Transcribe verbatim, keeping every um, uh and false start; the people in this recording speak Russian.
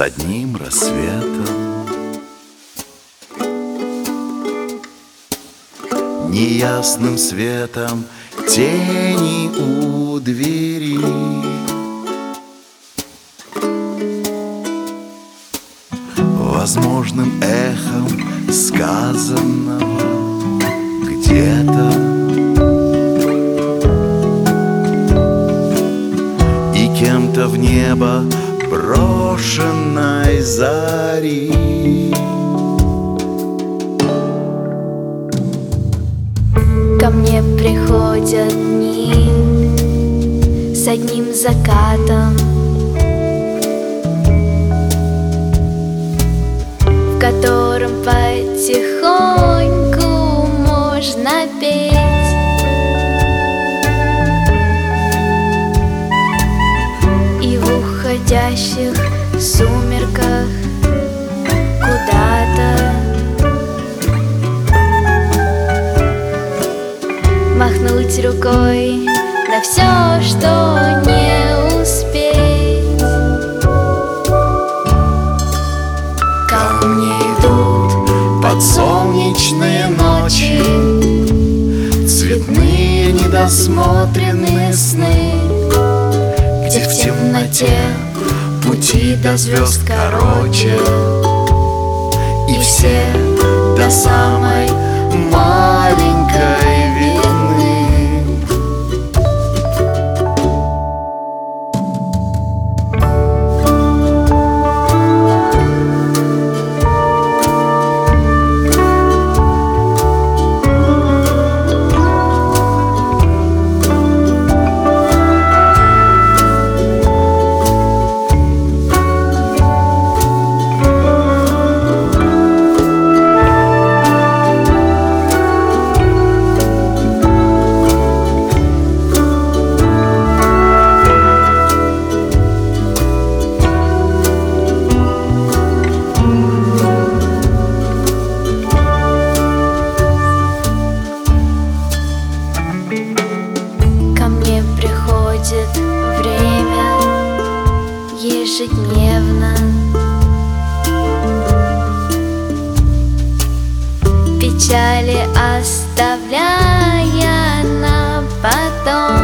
одним рассветом. Неясным светом тени у двери. Возможным эхом сказанного где-то. И кем-то в небо брошенной зари. Ко мне приходят дни с одним закатом, в котором потихоньку можно петь. И в уходящих сумерках куда-то махнуть рукой на все, что не успеть. Ко мне идут подсолнечные ночи, цветные недосмотренные сны, где в темноте пути до звезд короче, и все до самой маленькой видны. Время ежедневно, печали оставляя на потом.